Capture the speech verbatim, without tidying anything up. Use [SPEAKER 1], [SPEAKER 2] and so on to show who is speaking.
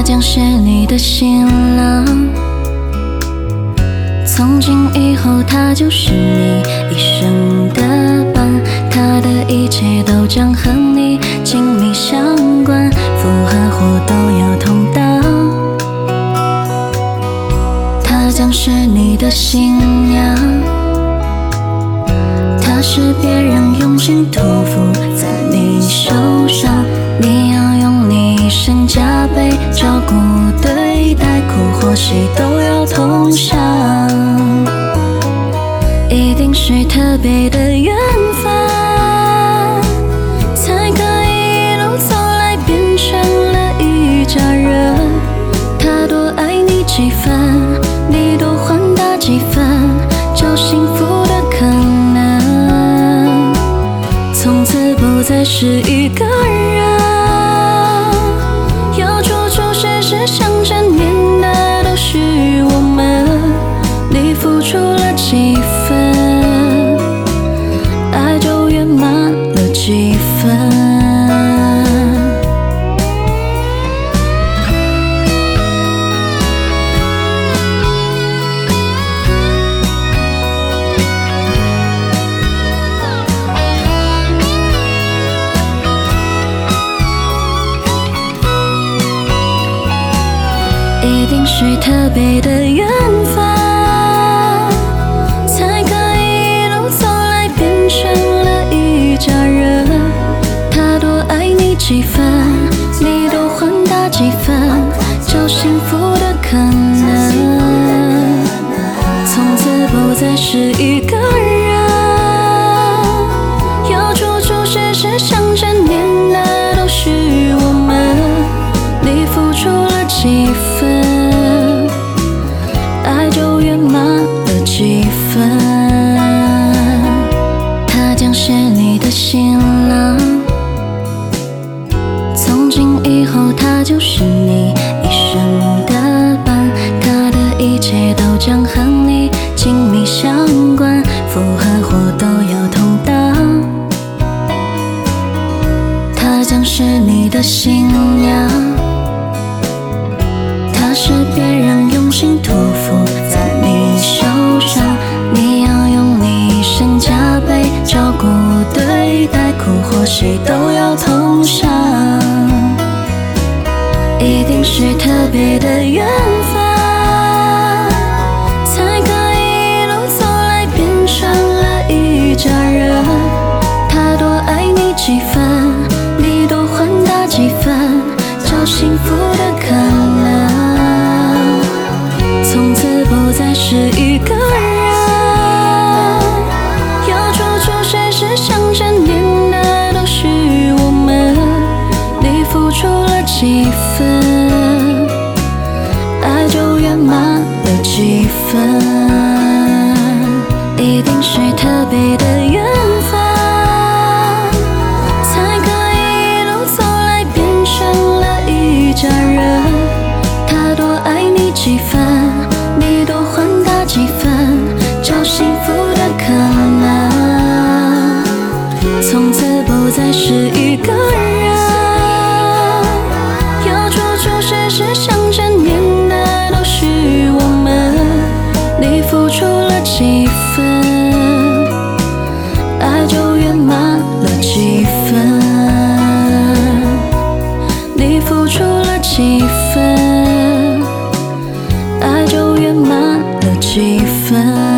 [SPEAKER 1] 将是你的新郎，从今以后他就是你一生的伴，他的一切都将和你紧密相关，福和祸都要同当。他将是你的新娘，他是别人用心托付在你手上，你要用你一生加倍照顾对待，苦或喜都要同享，一定是特别的缘分，才可以一路走来变成了一家人。他多爱你几分，你多还他几分，就幸福的可能，从此不再是一个人，有处处事事相缠念的都是我们，你付出了几分，爱就圆满了几分。一定是特别的缘分，才可以一路走来变成了一家人。他多爱你几分，你多还他几分，就幸福的可能，从此不再是一个人，有处处事事相缠念的都是我们，你付出了几分，爱就圆满了几分。他将是你的新郎，从今以后他就是你一生的伴，他的一切都将和你紧密相关，福和祸都要同当。他将是你的新娘，他是别人用心托付在你手上，你要用你一生加倍照顾对待，苦或喜都要同享，一定是特别的缘分，才可以一路走来变成了一家人。他多爱你几分，你多还他几分，就幸福的可能，从此不再是一个人，有处处事事相缠念的都是我们，你付出了几分，爱就圆满了几分，一定是特别的缘分，才可以一路走来变成了一家人。他多爱你几分，你多还他几分，就幸福的可能，从此不再是一个人，有处处事事相缠念的都是我们，你付出了几分，爱就圆满了几分，你付出了几分，爱就圆满了几分。